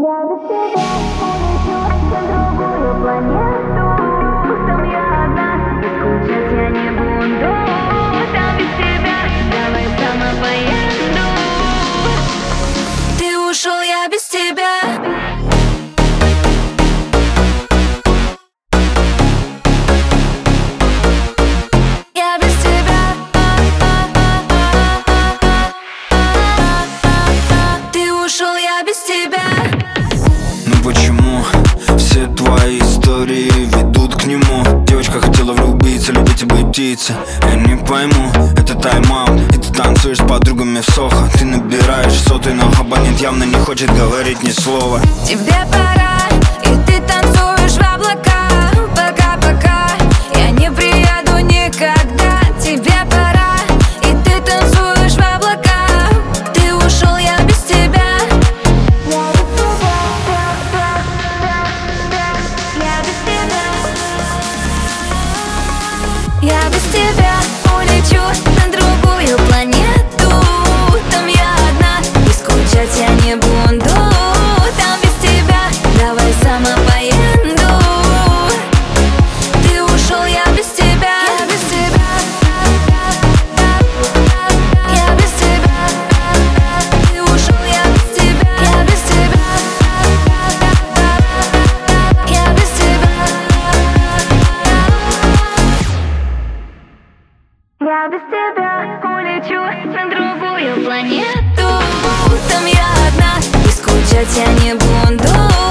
Я без тебя улечу на другую планету. Там я одна, и скучать я не буду. Там без тебя, давай сама поеду. Ты ушел, я без тебя. Ну почему все твои истории ведут к нему? Девочка хотела влюбиться, любить и быть птицей. Я не пойму, это тайм-аут, и ты танцуешь с подругами в Сохо. Ты набираешь сотый, но абонент явно не хочет говорить ни слова. Тебе пора, и ты танцуешь в облака. Пока-пока, я не приеду никогда. Тебе пора, и ты танцуешь в облака. Ты ушел, я без тебя. Я без тебя улечу на другую планету. Там я одна, и скучать я не буду. Там без тебя, давай сама поеду. Ты ушел, я без тебя. Я без тебя. Я без тебя. Ты ушел, я без тебя. Я без тебя. Я без тебя. Я без тебя улечу на другую планету. Там я одна, и скучать я не буду.